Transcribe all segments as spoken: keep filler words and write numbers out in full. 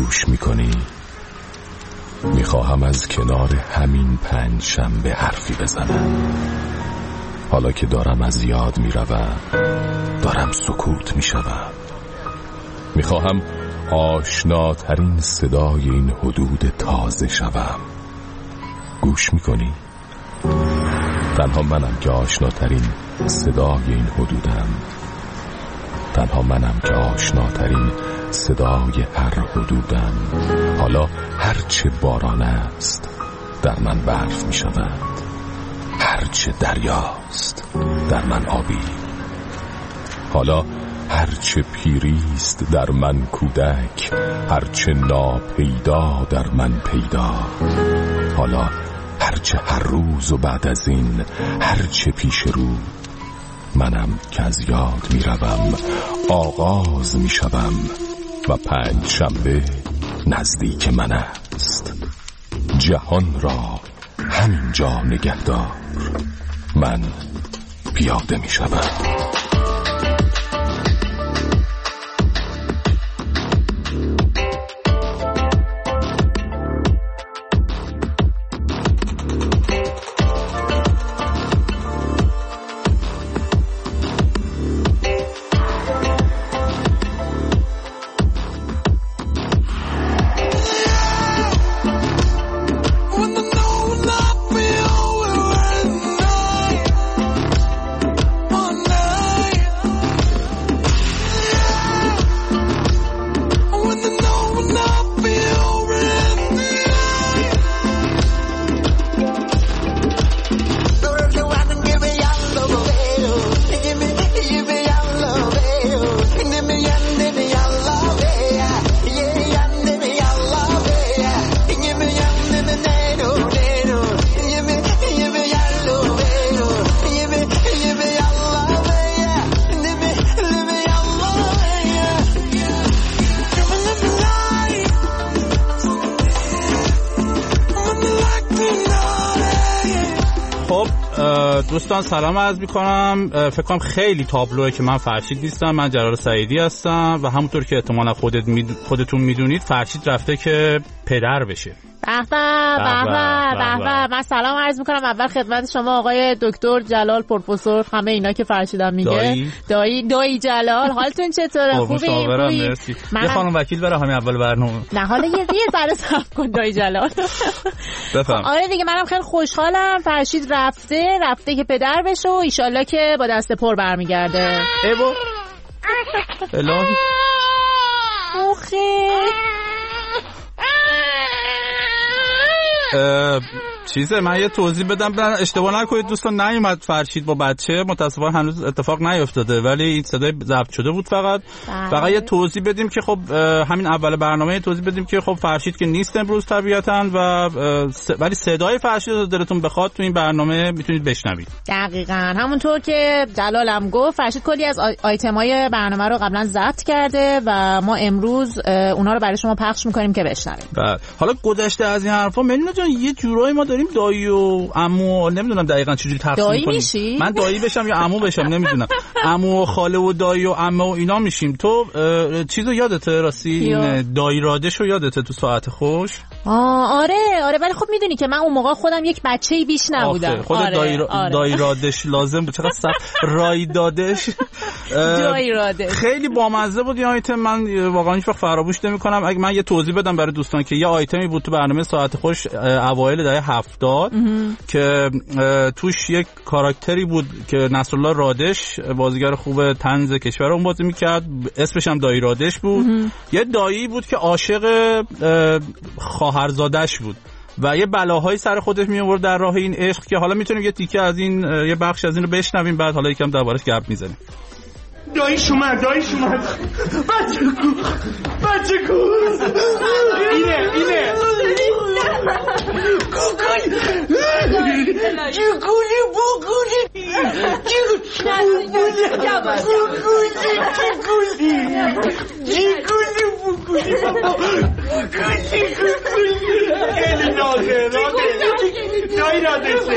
گوش میکنی؟ میخواهم از کنار همین پنج شنبه حرفی بزنم. حالا که دارم از یاد میروم، دارم سکوت میشوم. میخواهم آشناترین صدای این حدود تازه شوم. گوش میکنی؟ تنها منم که آشناترین صدای این حدودم. تنها منم که آشناترین صدای هر حدودم. حالا هرچه باران است در من برف می شود، هرچه دریاست در من آبی. حالا هرچه پیریست در من کودک، هرچه ناپیدا در من پیدا. حالا هرچه هر روز و بعد از این هرچه پیش رو، منم که از یاد می روم، آغاز می شوم و پنج شنبه نزدیک من است. جهان را همینجا نگهدار، من پیاده می شوم. دوستان سلام عرض میکنم. فکر کنم خیلی تابلوه که من فرشید نیستم، من جلال سعیدی هستم و همونطور که احتمالا خودت می... خودتون میدونید فرشید رفته که پدر بشه. به به به به. من سلام عرض میکنم اول خدمت شما آقای دکتر جلال پروفسور، همه اینا که فرشیدم میگه. دایی دایی, دایی جلال، حالتون چطوره؟ خوبی؟ مرسی. یه خانم وکیل برای همین اول برنامه. نه حالا یه یه ذره صبر کن دایی جلال. بفهم. آره دیگه منم خیلی خوشحالم فرشید رفته رفته که پدر بشه و ان شاءالله که با دست پر برمیگرده. ای بابا الهی اوخی چیزه. من یه توضیح بدم، بدن اشتباه نکنید دوستان، نیومد فرشید با بچه، متاسفانه هنوز اتفاق نیفتاده، ولی این صدای ضبط شده بود. فقط بله. فقط یه توضیح بدیم که خب همین اول برنامه توضیح بدیم که خب فرشید که نیست امروز طبیعتاً، و ولی صدای فرشید رو دلتون بخواد تو این برنامه میتونید بشنوید. دقیقاً همونطور که جلالم گفت، فرشید کلی از آیتمای برنامه رو قبلا ضبط کرده و ما امروز اونا رو برای شما پخش می‌کنیم که بشنوید. بله. حالا گذشته از این حرفا ملینا جان، یه جورایی ما داریم دایی و عمو، نمیدونم دقیقاً چجوری تقسیم کنیم. میشی؟ من دایی بشم یا عمو بشم نمیدونم. عمو و خاله و دایی و عمه و اینا میشیم. تو چیزو یادته راستی این دایی رادشو یادته تو ساعت خوش؟ آه آره آره، ولی خب میدونی که من اون موقع خودم یک بچه‌ای بیش نبودم. خود آره، دایی, را... آره. دایی رادش لازم بود. چقدر سخت رای دادش. دایی رادش خیلی بامزه بود این آیتم، من واقعا هیچ وقت فراموش نمی‌کنم. اگه من یه توضیح بدم برای دوستان که یه آیتمی بود تو برنامه ساعت خوش اوایل دهه هفتاد که توش یک کاراکتری بود که نصرالله رادش، بازیگر خوب طنز کشور اون بازی میکرد، اسمش هم دایی رادش بود. یه دایی بود که عاشق خواهرزادش بود و یه بلاهایی سر خودش می آورد در راه این عشق، که حالا میتونیم یه تیکه از این یه بخش از این رو بشنویم، بعد حالا یکم دربارش گپ میزنیم. داییش اومد داییش اومد بچه کو بچه کو اینه اینه کوکولی چیکولی بوکولی چیکولی چیکولی بوکولی کوکولی کوکولی خیلی نازه دایی رادشه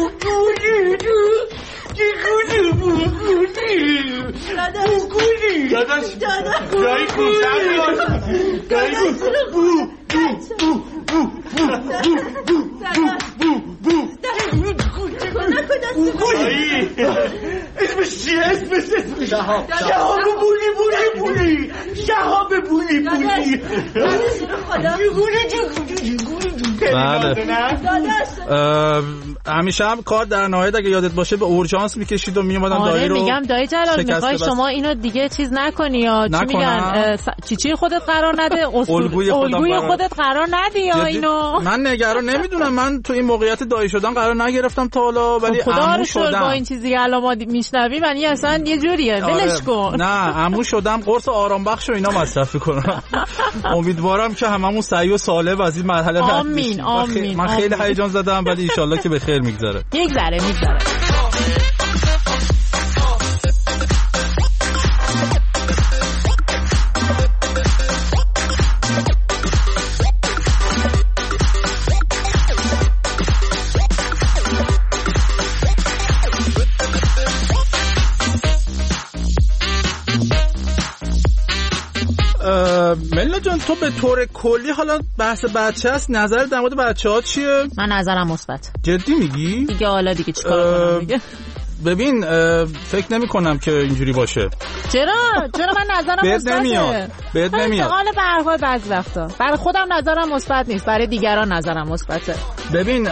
بوکولی بوکولی بوکولی داداش دایی کوسر بیار دایی کوسر بو بو بو بو بو بو بو بو اسمش چیه؟ اسمش شهاب شهاب بولی بولی بولی شهاب بولی بولی بله همیشه هم کار در نهایت اگه یادت باشه به اورژانس میکشید و میومدن آره دایی رو میگم دایی جلال میخوای شما اینو دیگه چیز نکنی یا چی میگن چی چی خودت قرار نده الگوی خودت قرار ندی یا اینو من نگران نمیدونم من تو این موقعیت دایی شدن قرار نگرفتم تا حالا ولی عمو شدم با این چیزی که الان ما میشنویم یعنی اصلا یه جوریه ولش کن نه عمو شدم قرص آرام بخش و اینا مصرف کنم امیدوارم که هممون سعی و سالم از این مرحله رد آمین آمین من خیلی هیجان زدم ولی ان شاءالله که به خیر میگذره میگذره میگذره ملینا جان تو به طور کلی حالا بحث بچه هست نظر در مورد بچه ها چیه؟ من نظرم مثبت. جدی میگی؟ دیگه حالا دیگه چیکار کنم دیگه؟ ببین فکر نمی کنم که اینجوری باشه. چرا؟ چرا من نظرم مثبته؟ نمیاد. بهت نمیاد. انتقال به هر حال بعضی وقتا. برای خودم نظرم مثبت نیست، برای دیگران نظرم مثبته. ببین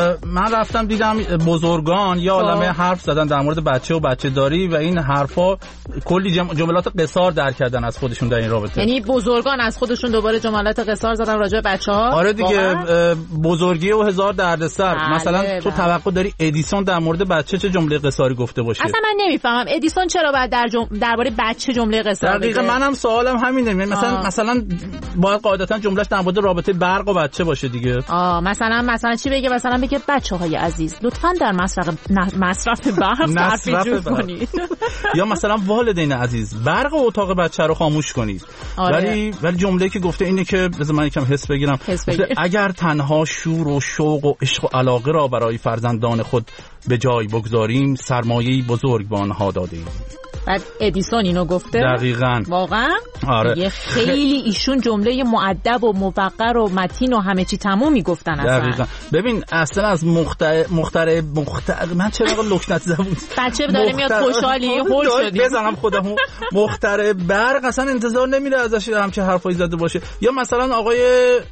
من رفتم دیدم بزرگان یه عالمه حرف زدن در مورد بچه و بچه داری و این حرفا کلی جملات قصار در کردن از خودشون در این رابطه. یعنی بزرگان از خودشون دوباره جملات قصار زدن راجع به بچه‌ها. آره دیگه بزرگی و هزار دردسر. مثلا بله تو توقع داری ادیسون در مورد بچه چه جمله قصاری گفته باشه؟ اصلا من نمیفهمم ادیسون چرا باید در جم... درباره بچه جمله قصار بگه. دقیقاً منم سوالم همینه. مثلا آه. مثلا باید قاعدتاً جملهش در مورد رابطه برق و بچه باشه دیگه. آ مثلا مثلا چی بگه؟ مثلا بگه بچه‌های عزیز لطفاً در مصرف مصرف برق تفریج کنید. یا مثلا والدین عزیز برق اتاق بچه رو خاموش کنید. آره. ولی ولی جمله‌ای که گفته اینه که بذار من یکم حس بگیرم. حس بگیر. اگر تنها شور و شوق و عشق و علاقه را برای فرزندان خود به جای بگذاریم سرمایه‌ای بزرگ به آنها دادیم. بعد ادیسون اینو گفته؟ دقیقاً. واقعا؟ آره. یه خیلی ایشون جمله مؤدب و موقر و متین و همه چی تموم میگفتن اصلا. دقیقاً. ببین اصلا از مختر مختر مختر من چرا لکنت زبون بچه داره میاد خوشحالی هول شدی بزنم خودمو مختر برق اصلا انتظار نمیره ازش همچین حرفایی زده باشه. یا مثلا آقای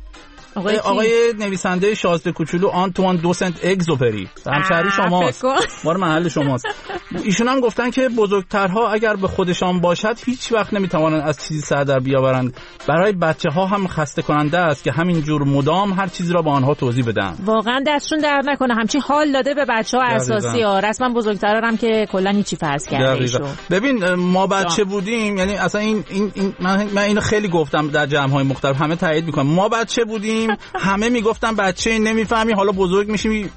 آقای, آقای نویسنده شازده کوچولو آنتوان دوسنت اگزوپری همشهری شماست، مال محل شماست. ایشون هم گفتن که بزرگترها اگر به خودشان باشد هیچ وقت نمیتوانند از چیزی سر در بیاورند. برای بچه ها هم خسته کننده است که همین جور مدام هر چیزی را به آنها توضیح بدن. واقعا دستشون درد نکنه همچین حال داده به بچه ها اساسی ها. رسما بزرگترا هم که کلا هیچی فرض کرده ایشون. ببین ما بچه بودیم یعنی اصلا این این, این من, من اینو خیلی گفتم در جمع های مختلف همه تایید میکنن. ما بچه بودیم همه میگفتن بچه نمیفهمی حالا بزرگ میشی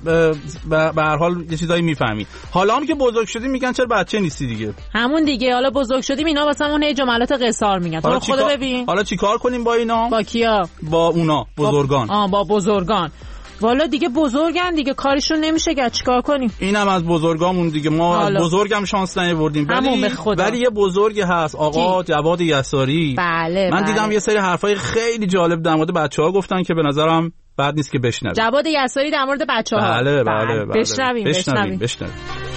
به هر حال یه چیزایی میفهمی. حالا هم که بزرگ شدیم میگن چرا بچه نیستی دیگه. همون دیگه حالا بزرگ شدیم اینا واسمون هی جملات قصار میگن. تو خدا ببین حالا چیکار کنیم با اینا؟ با کیا؟ با اونا بزرگان. آ با بزرگان. والا دیگه بزرگن دیگه کارشون نمیشه که چیکار کنیم. اینم از بزرگامون دیگه ما از بزرگم شانس نیاوردیم ولی ولی یه بزرگی هست آقا جواد یساری. بله من بله. دیدم یه سری حرفای خیلی جالب در مورد بچه‌ها گفتن که به نظرم بد نیست که بشنویم. جواد یساری در مورد بچه‌ها. بله بله بله. بشنویم بشنویم بشنویم.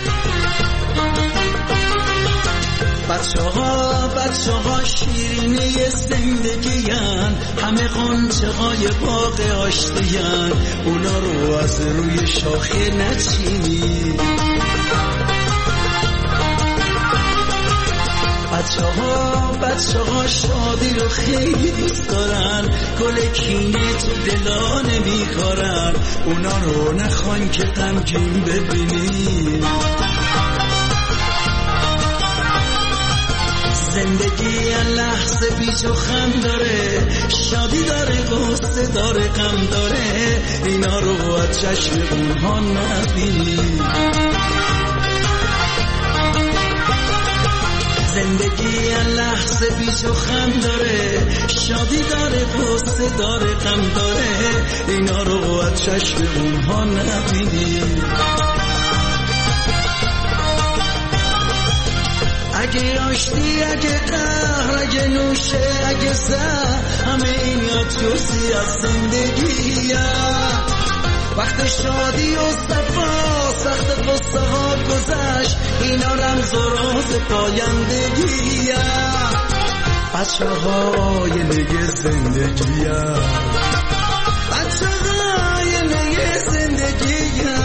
بچه‌ها بچه‌ها شیرینه زندگی‌ان همه قنچه‌های باغ آشتیان اونا رو از روی شاخه نچینی. بچه‌ها بچه‌ها شادی رو خیلی دوست دارن گل کینه تو دلا نمی‌کارن اونا رو نخوان که غمگین ببینی. زندگی لحظه بیچ و خم داره شادی داره غصه داره غم داره اینا رو از چشم اونها نبینی. زندگی لحظه بیچ و خم داره شادی داره غصه داره غم داره اینا رو از چشم اونها نبینی. اگه آشتی، اگه قهر، اگه نوشه، اگه زهر، همه اینا جزئی از زندگیه. وقت شادی و صفا، سخت قصه ها گذشت، اینا رمز و راز پایندگیه. بچه های نگه زندگیه، بچه های نگه زندگیه.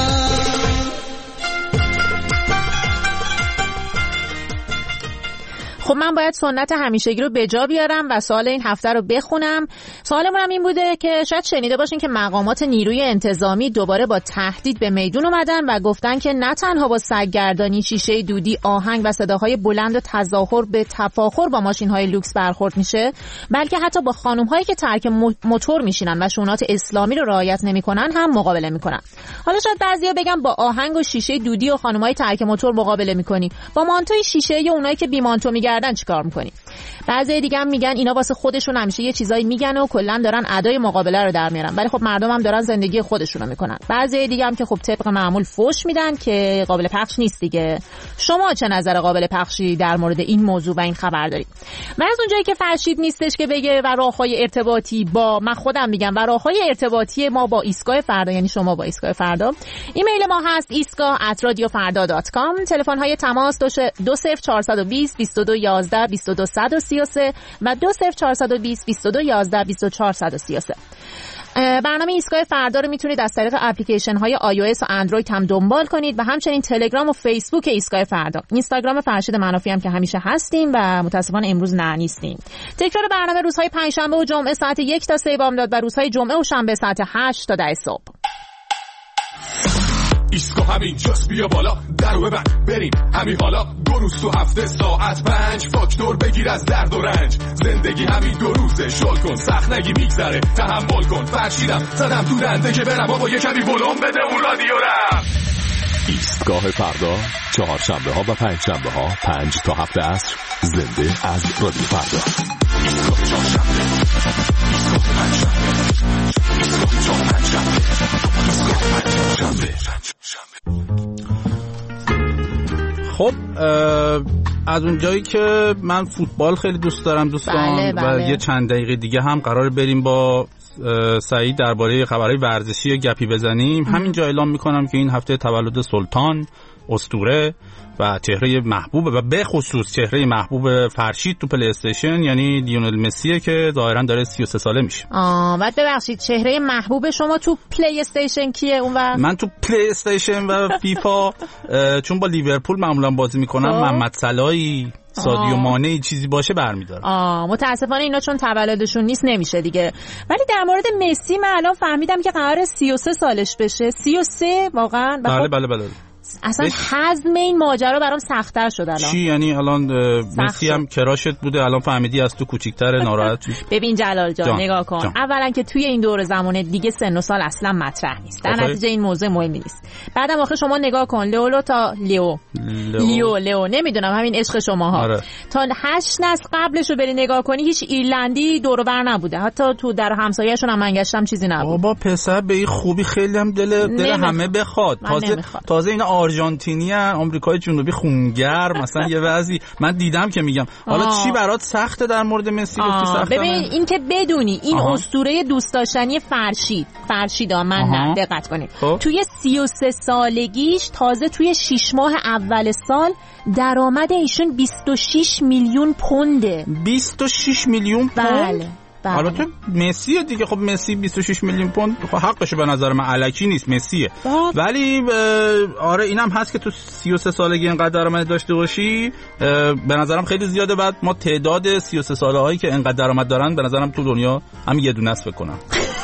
خب من باید سنت همیشگی رو به جا بیارم و سوال این هفته رو بخونم. سوالمون هم این بوده که شاید شنیده باشین که مقامات نیروی انتظامی دوباره با تهدید به میدون اومدن و گفتن که نه تنها با سگ‌گردانی، شیشه دودی، آهنگ و صداهای بلند و تظاهر به تفاخر با ماشین‌های لوکس برخورد میشه، بلکه حتی با خانم‌هایی که ترک موتور میشینن و شونات اسلامی رو رعایت نمی‌کنن هم مقابله می‌کنن. حالا شاید بعضیا بگن با آهنگ و شیشه دودی و خانم‌های ترک موتور مقابله می‌کنی، با مانتوی شیشه یا اونایی که بی مانتو می‌گردن چیکار می‌کنی؟ بعضی دیگه هم میگن اینا واسه خودشون همیشه یه چیزایی میگن و کلا دارن ادای مقابله رو در میارن، ولی خب مردم هم دارن زندگی خودشون رو میکنن. بعضی دیگه هم که خب طبق معمول فوش میدن که قابل پخش نیست دیگه. شما چه نظر قابل پخشی در مورد این موضوع و این خبر دارید؟ من از اونجایی که فرشید نیستش که بگه و راههای ارتباطی با من خودم میگم و راههای ارتباطی ما با ایستگاه فردا، یعنی شما با ایستگاه فردا، ایمیل ما هست ایستگاه ات رادیو فردا دات کام. تلفن های تماس دو صفر چهارصد و بیست بیست و دو یازده بیست و دو صد و سی و سه و دو صفر چهارصد و بیست بیست و دو یازده بیست و چهار صد و سی و سه. برنامه ایستگاه فردا رو میتونید از طریق اپلیکیشن های آی او اس و اندروید هم دنبال کنید و همچنین تلگرام و فیسبوک ایستگاه فردا. اینستاگرام فرشید منافی هم که همیشه هستیم و متاسفانه امروز نه نیستیم. تکرار برنامه روزهای پنجشنبه و جمعه ساعت یک تا سه بامداد و روزهای جمعه و شنبه ساعت هشت تا ده صبح. ایستگاه همین جاست، بیا بالا درو ببند بریم همین حالا. دو روز تو هفته ساعت پنج، فاکتور بگیر از درد و رنج. زندگی همین دو روزه، شل کن سخت نگی میگذره، تحمل کن. فرشیدم زدم تو دنده که برم بابا یه کمی ولوم بده اون رادیو رم. ایستگاه فردا چهارشنبه ها و پنج شنبه ها پنج تا هفت عصر زنده از رادیو فردا. ایستگاه چهارشنبه، ایستگاه پنجشنبه، ایستگاه چهارشنبه، ایستگاه پنجشنبه. خب از اونجایی که من فوتبال خیلی دوست دارم دوستان، بله بله. و یه چند دقیقه دیگه هم قرار بریم با سعید درباره خبرهای ورزشی و گپی بزنیم. همینجا اعلام میکنم که این هفته تولد سلطان، اسطوره و چهره محبوب و به خصوص چهره محبوب فرشید تو پلی استیشن یعنی لیونل مسیه که ظاهرا داره سی و سه ساله میشه. آه بعد ببخشید چهره محبوب شما تو پلی استیشن کیه اون وقت؟ من تو پلی استیشن و فیفا چون با لیورپول معمولا بازی میکنم محمد صلاحی، سادیو مانه چیزی باشه برمیدارم. آه متاسفانه اینا چون تولدشون نیست نمیشه دیگه. ولی در مورد مسی من الان فهمیدم که قراره سی و سه سالش بشه. سی و سه واقعا؟ بله بله بله. اصلا هضم این ماجرا برام سخت‌تر شد الان. چی یعنی الان مسی هم کراشت بوده الان فهمیدی از تو کوچیک‌تره ناراحت شد. ببین جلال جان, جان. نگاه کن جان. اولا که توی این دور زمانه دیگه سن و سال اصلا مطرح نیست. در نتیجه این موضوع مهمی نیست. بعدم آخه شما نگاه کن لئولو تا لیو لیو لیو نمیدونم همین عشق شماها آره. تا هشت نسل قبلشو بری نگاه کنی هیچ ایرلندی دور و بر نبوده. حتی تو در همسایه‌شون هم منگشتم چیزی نبود. بابا پسر به این خوبی خیلی هم دل دل همه بخواد. تازه تازه اینا آرژانتینی ان آمریکای جنوبی خونگرم مثلا یه وضعی من دیدم که میگم حالا آه. چی برات سخته در مورد مسی گفتی سخته؟ ببین این که بدونی این آه. اسطوره دوست داشتنی فرشید فرشیدا من نه دقت کنید خب. توی سی و سه سالگیش تازه توی شش ماه اول سال درآمد ایشون بیست و شش میلیون پونده. بیست و شش میلیون پوند؟ بله بله. حالا تو مسیه دیگه خب مسی بیست و شش میلیون پوند خب حقشه به نظر من الکی نیست مسیه باب. ولی آره اینم هست که تو سی و سه سالگی اینقدر درآمد داشته باشی به نظرم خیلی زیاده. بعد ما تعداد سی و سه ساله هایی که اینقدر درآمد دارن به نظرم تو دنیا هم یه دونه است فکر کنم.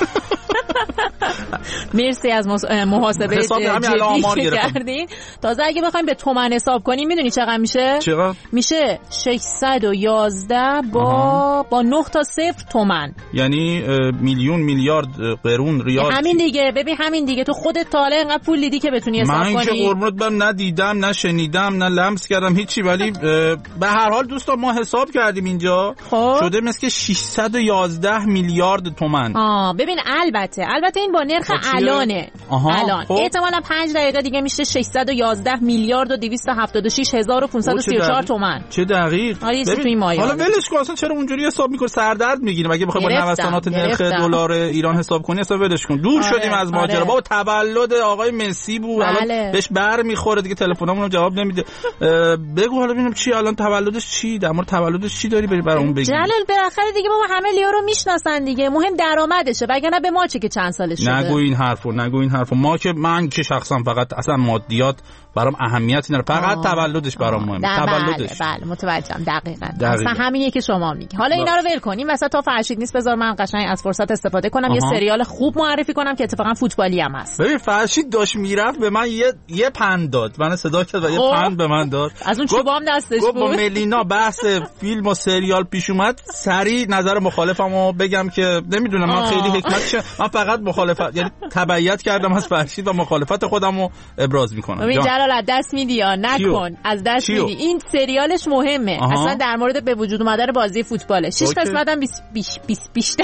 مرسی از محاسبه جدی کردین. تازه اگه بخوایم به تومن حساب کنیم میدونی چقدر میشه؟ چقدر؟ میشه ششصد و یازده با آها. با نه تا صفر تومن یعنی میلیون میلیارد قرون ریال. همین دیگه ببین همین دیگه تو خودت تا حالا اینقدر پول دیدی که بتونی حساب کنی؟ من که قربونت برم نه دیدم نه شنیدم نه لمس کردم هیچی ولی به هر حال دوستان ما حساب کردیم اینجا خب. شده مثل که ششصد و یازده میلیارد تومن. آه ببین البته البته این با نرخ الانه الان خب. احتمالاً پنج دقیقه دیگه میشه ششصد و یازده میلیارد و دویست و هفتاد و شش هزار و پانصد و سی و چهار تومان. چه دقیق. حالا ولش کن، اصلا چرا اونجوری حساب میکنی؟ سردرد میگیریم اگه بخوای با نوسانات نرخ دلار ایران حساب کنی، اصلا ولش کن. دور آره. شدیم از ماجرا. آره. بابا تولد آقای مسی بود، الان بله. بهش بر میخوره دیگه، تلفنامونو جواب نمیده. بگو حالا ببینم چی الان تولدش، چی در مورد تولدش چی داری بری برامون بگی؟ جلال بالاخره دیگه بابا همه لیو رو میشناسن دیگه، مهم درآمدشه، وگرنه به ما چه که چند سالش شده. نگو این حرفو، نگو این حرفو. ما که من که شخصا فقط اصلا مادیات برام اهمیتی نداره، فقط تولدش برام مهمه. تولدش بله بله متوجهم دقیقاً. اصلا همینیه که شما میگی. حالا اینا رو ول کنیم وسط تا فرشید نیست، بذار من قشنگ از فرصت استفاده کنم. آها. یه سریال خوب معرفی کنم که اتفاقا فوتبالی هم هست. ببین فرشید داشت میرفت به من یه یه پند داد، من صدا کرد و یه پند به من داد. از اون چوبام دستش بود. با ملینا بحث فیلم و سریال پیش اومد، سریع نظر مخالفمو بگم که نمیدونم من خیلی حکمت چه، من فقط مخالفت یعنی تبعیت کردم از فرشید و مخالفت خودمو ابراز میکنم. ببین جلال از دست میدی یا نکن، از دست میدی. این سریالش مهمه. آها. اصلا در مورد به وجود اومدن بازی فوتباله. شش قسمت هم بیست بیست بیست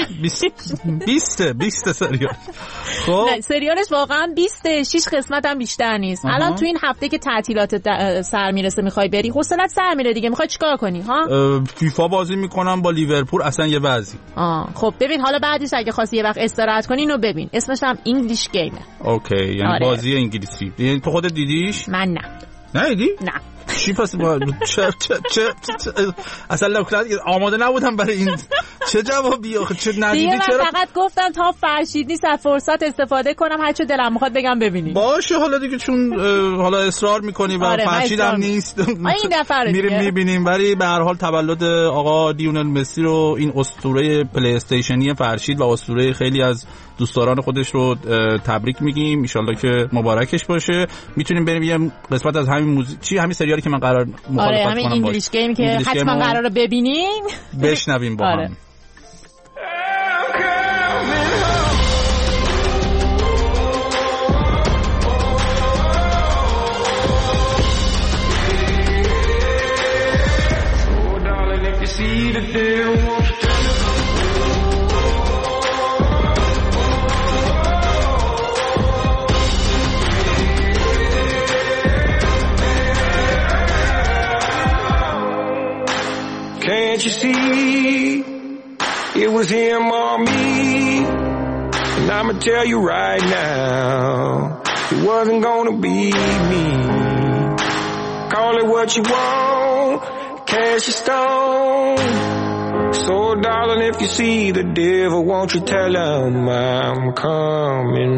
بیست بیست سریال. خب سریالش واقعا بیست، شش قسمت هم بیشتر نیست. آها. الان تو این هفته که تعطیلات سر میرسه میخوای بری، حوصله‌ات سر میره دیگه، میخوای چیکار کنی ها؟ فیفا بازی میکنم با لیورپول، اصلا یه وضعی. آه خب ببین حالا بعدش اگه خواستی یه وقت استراحت کنی اینو ببین، اسمش هم انگلیش گیمه. اوکی یعنی آره. بازی انگلیسی. یعنی تو خودت دیدیش؟ من نه. نه دیدی؟ نه. چی پس با چه چه چه اصلا لوکلات آماده نبودم برای این. چه جوابی آخه؟ چه ندیدی؟ چرا؟ من فقط گفتم تا فرشید نیست از فرصت استفاده کنم، هر چه دلم میخواد بگم ببینید. باشه حالا دیگه چون حالا اصرار میکنی و آره فرشید هم نیست میریم میبینیم. ولی به هر حال تولد آقا لیونل مسی رو، این اسطوره پلی استیشنی فرشید و اسطوره خیلی از دوستداران خودش رو تبریک میگیم. ان شاءالله که مبارکش باشه. میتونیم بریم یه قسمت از همین موزیک چی همین سریالی که من قرار مخالفت آره، کنم همین انگلیش گیم که حتما قراره ببینیم بشنویم با آره. هم. Can't you see it was him or me? And I'ma tell you right now, it wasn't gonna be me. Call it what you want, cash your stone. So darling, if you see the devil, won't you tell him I'm coming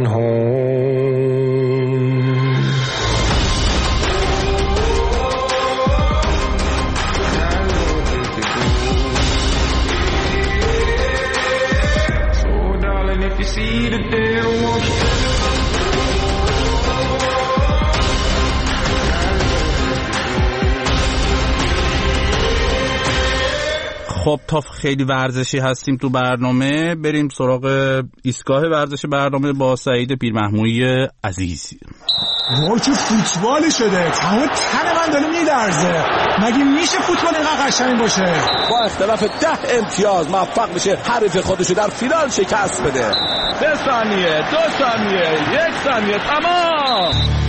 home? See the devil won't you? خب تا خیلی ورزشی هستیم تو برنامه، بریم سراغ ایستگاه ورزش برنامه با سعید پیرمحمودی عزیز. وای چه فوتبالی شده، تمام تن من داره میلرزه. مگه میشه فوتبال اینقدر قشنگ باشه؟ با اختلاف ده امتیاز موفق میشه حریف خودشو در فینال شکست بده. سه ثانیه، دو ثانیه، یک ثانیه، تمام.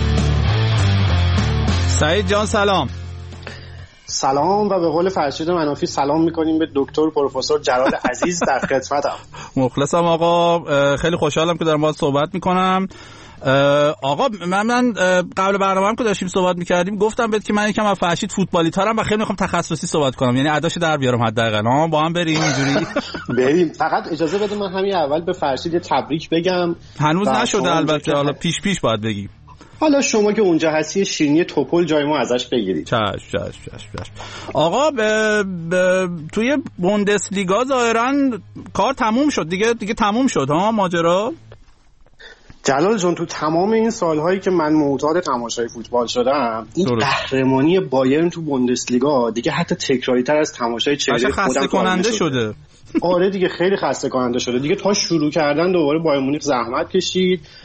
سعید جان سلام. سلام و به قول فرشید منافی سلام میکنیم به دکتر پروفسور جلال عزیز در خدمتم. مخلصم آقا، خیلی خوشحالم که دارم باهات صحبت میکنم. آقا من, من قبل برنامه هم که داشتیم صحبت میکردیم گفتم بهت که من یکم از فرشید فوتبالی ترم و خیلی میخوام تخصصی صحبت کنم، یعنی اداشو در بیارم حداقل. با هم بریم اینجوری بریم. فقط اجازه بده من همین اول به فرشید یه تبریک بگم. هنوز نشده البته، حالا پیش پیش باید بگی. حالا شما که اونجا هستی شیرینی توپل جای ما ازش بگیرید. چش چش چش چش. آقا ب... ب... توی بوندسلیگا ظاهرا کار تموم شد دیگه، دیگه تموم شد ها ماجرا. جلال جان تو تمام این سالهایی که من معتاد تماشای فوتبال شدم، این قهرمانی بایرن تو بوندسلیگا دیگه حتی تکراری تر از تماشای چهره خودم خسته کننده شده. شده. آره دیگه خیلی خسته کننده شده دیگه. تا شروع کردن دوباره بایر مونیخ زحمت کشید،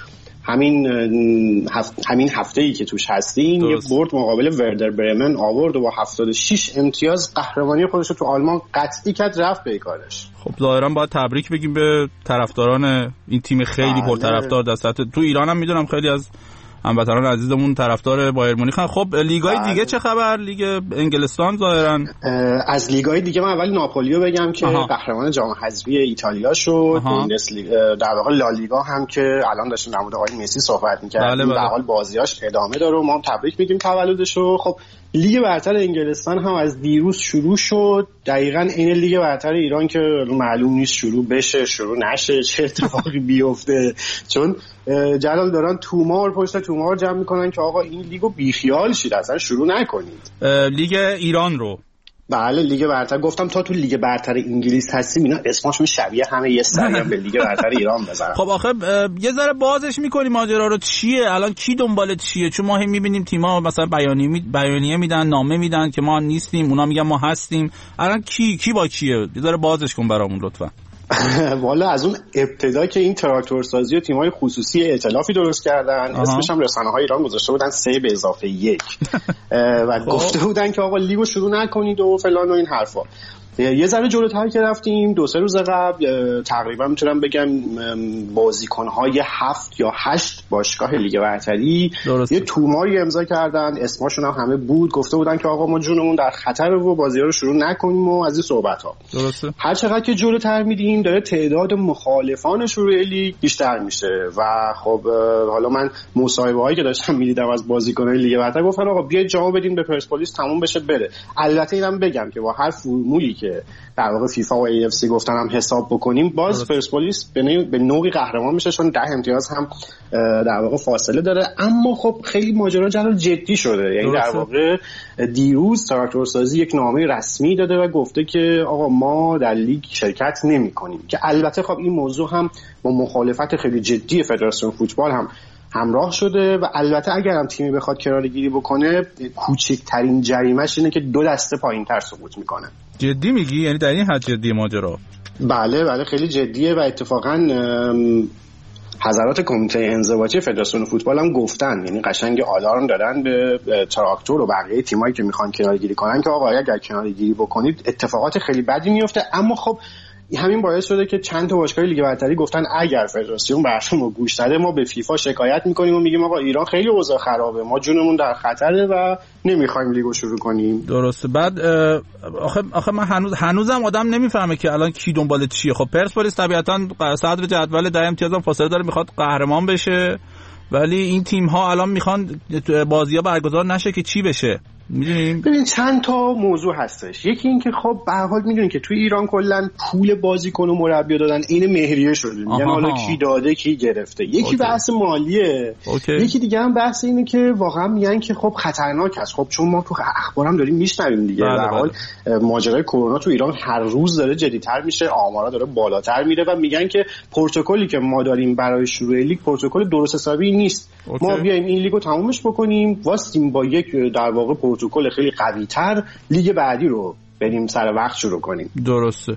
همین هفت همین هفته‌ای که توش هستیم یه برد مقابل وردر برمن آورد و با هفتاد و شش امتیاز قهرمانی خودش رو تو آلمان قطعی کرد، رفت به کارش. خب ظاهرا باید تبریک بگیم به طرفداران این تیم خیلی پرطرفدار در سطح تو ایران هم میدونم خیلی از هموطنان عزیزمون طرفدار بایر مونیخن. خب لیگای بله. دیگه چه خبر؟ لیگ انگلستان ظاهرا از لیگای دیگه من اول ناپولیو بگم که آها. قهرمان جام حذفی ایتالیا شد. در واقع لالیگا هم که الان داشتیم در مورد آقای مسی صحبت می‌کردیم بله بله. در حال بازیاش ادامه داره و ما تبریک میگیم تولدشو. خب لیگ برتر انگلستان هم از دیروز شروع شد، دقیقاً این لیگ برتر ایران که معلوم نیست شروع بشه شروع نشه چه اتفاقی بیفته، چون جلال دارن تومار پشت تومار جمع میکنن که آقا این لیگو بیخیال شید اصلا شروع نکنید. لیگ ایران رو بله لیگ برتر گفتم تا تو لیگ برتر انگلیس هستیم اینا اسمشون شبیه همه یه سری به لیگ برتر ایران بزنن. خب آخه یه ذره بازش می‌کنی ماجرا رو چیه الان کی دنبال چیه؟ چون ما هم می‌بینیم تیم‌ها مثلا بیانیه می... بیانیه میدن نامه میدن که ما نیستیم، اونا میگن ما هستیم. الان کی کی با کیه؟ یه ذره بازش کن برامون لطفا. والا از اون ابتدا که این تراکتور سازی و تیم‌های خصوصی ائتلافی درست کردن آها. اسمش هم رسانه‌های ایران گذاشته بودن سه به اضافه یک و گفته بودن که آقا لیگو شروع نکنید و فلان و این حرفا. یه ذره جلوتر که رفتیم دو سه روز قبل تقریبا میتونم بگم بازیکن‌های هفت یا هشت باشگاه لیگ برتری یه توماری امضا کردن، اسمشون هم همه بود، گفته بودن که آقا ما جونمون در خطر و بازی‌ها رو شروع نکنیم و از این صحبت‌ها. درسته. هر چقدر که جلوتر میدیم داره تعداد مخالفان شروع لیگ بیشتر میشه و خب حالا من مصاحبه‌هایی که داشتم می‌دیدم از بازیکن‌های لیگ برتر گفتن آقا بیاید جواب بدین به پرسپولیس تموم بشه بره. البته اینم بگم که با هر فرمولی که در واقع فیفا و ای اف سی گفتن هم حساب بکنیم باز پرسپولیس به نوعی قهرمان میشه چون ده امتیاز هم در واقع فاصله داره. اما خب خیلی ماجرا جلال جدی شده، یعنی در واقع دیروز تراکتور سازی یک نامه رسمی داده و گفته که آقا ما در لیگ شرکت نمی کنیم که البته خب این موضوع هم با مخالفت خیلی جدی فدراسیون فوتبال هم همراه شده و البته اگر هم تیمی بخواد کناره‌گیری بکنه کوچکترین جریمه‌اش اینه که دو دسته پایین‌تر سقوط میکنه. جدی میگی؟ یعنی در این حد جدیه ماجرا؟ بله بله خیلی جدیه و اتفاقاً حضرات کمیته انضباطی فدراسیون فوتبال هم گفتن، یعنی قشنگ آلارم دادن به تراکتور و بقیه تیمایی که میخوان کناره‌گیری کنن که آقا اگر کناره‌گیری بکنید اتفاقات خیلی بدی میفته. اما خب همین باعث شده که چند تا باشگاه لیگ برتری گفتن اگر فدراسیون برنامه گوش نده ما به فیفا شکایت میکنیم و میگیم آقا ایران خیلی اوضاع خرابه، ما جونمون در خطره و نمیخوایم لیگو شروع کنیم. درسته. بعد آخه آخه من هنوز هنوزم آدم نمیفهمه که الان کی دنبال چیه. خب پرسپولیس طبیعتاً صدر جدول ده امتیاز هم فاصله داره، میخواد قهرمان بشه، ولی این تیم ها الان میخوان بازی‌ها برگزار نشه که چی بشه. میدونیم ببین چند تا موضوع هستش. یکی این که خب به هر حال میدونین که توی ایران کلا پول بازیکن و مربی دادن این مهریه شده، میگن حالا کی داده کی گرفته. یکی اوکی. بحث مالیه اوکی. یکی دیگه هم بحث اینه که واقعا میگن که خب خطرناک است. خب چون ما تو اخبارم داریم میشنویم دیگه به هر حال ماجرای کرونا تو ایران هر روز داره جدی‌تر میشه، آمارا داره بالاتر میره و میگن که پروتکلی که ما داریم برای شروع لیگ پروتکل درست حسابی نیست. اوکی. ما بیایم این لیگو تمومش بکنیم واسیم با یک در واقع پروتکل خیلی قوی‌تر لیگ بعدی رو بریم سر وقت شروع کنیم. درسته.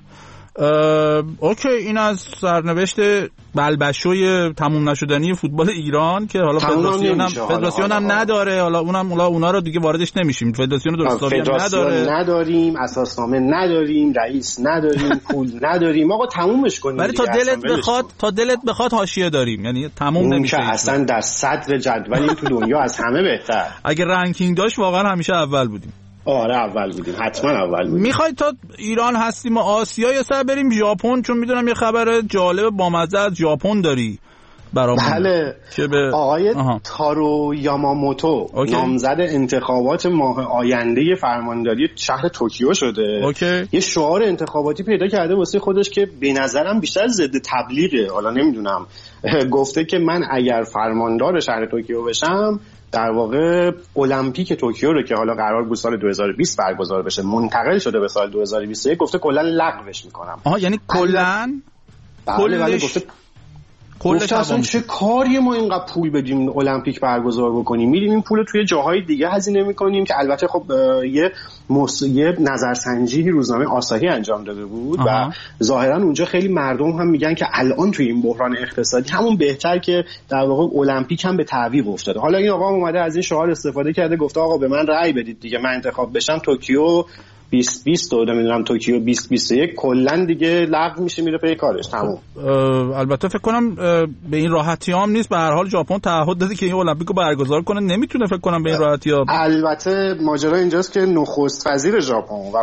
اوکی این از سرنوشت بلبشوی تموم نشدنی فوتبال ایران که حالا فدراسیون هم فدراسیون هم نداره، حالا اونم اونا اونا رو دیگه واردش نمیشیم. فدراسیون درستابی هم نداره، نداریم اساسنامه نداریم، رئیس نداریم، پول نداریم. آقا تمومش کنیم. ولی تا دلت بخواد تا دلت بخواد حاشیه داریم، یعنی تموم نمیشه. اون که اصلا در صدر جدول تو دنیا از همه بهتر. اگه رنکینگ داشت واقعا همیشه اول بودیم. آره اول بودیم، حتما اول بودیم. میخوای تا ایران هستیم و آسیا یه سر بریم ژاپن، چون میدونم یه خبر جالب بامزه از ژاپن داری برامون. بله که به آقای آها. تارو یاماموتو اوکی. نامزد انتخابات ماه آینده فرمانداری شهر توکیو شده. اوکی. یه شعار انتخاباتی پیدا کرده واسه خودش که به نظرم بیشتر ضد تبلیغه، حالا نمیدونم. گفته که من اگر فرماندار شهر توکیو بشم در واقع المپیک توکیو رو که حالا قرار بود سال دو هزار و بیست برگزار بشه منتقل شده به سال دو هزار و بیست و یک، گفته کلا لغوش میکنم. آها یعنی کلا کلا گفته گفت اصلا چه کاری ما اینقدر پول بدیم المپیک برگزار بکنیم، میدیم این پول رو توی جاهای دیگه هزینه میکنیم که البته خب یه مص... یه نظرسنجی روزنامه آساهی انجام داده بود آها. و ظاهرا اونجا خیلی مردم هم میگن که الان توی این بحران اقتصادی همون بهتر که در واقع المپیک هم به تعویق افتاده. حالا این آقا اومده از این شعار استفاده کرده، گفته آقا به من رأی بدید دیگه، من انتخاب بشم توکیو بیست بیست و نمیدونم توکیو بیست بیست و یک کلا دیگه لغو میشه، میره پی کارش تموم. البته فکر کنم به این راحتی هم نیست، به هر حال ژاپن تعهد داده که این المپیک رو برگزار کنه، نمیتونه فکر کنم به این راحتی ها. البته ماجرا اینجاست که نخست وزیر ژاپن و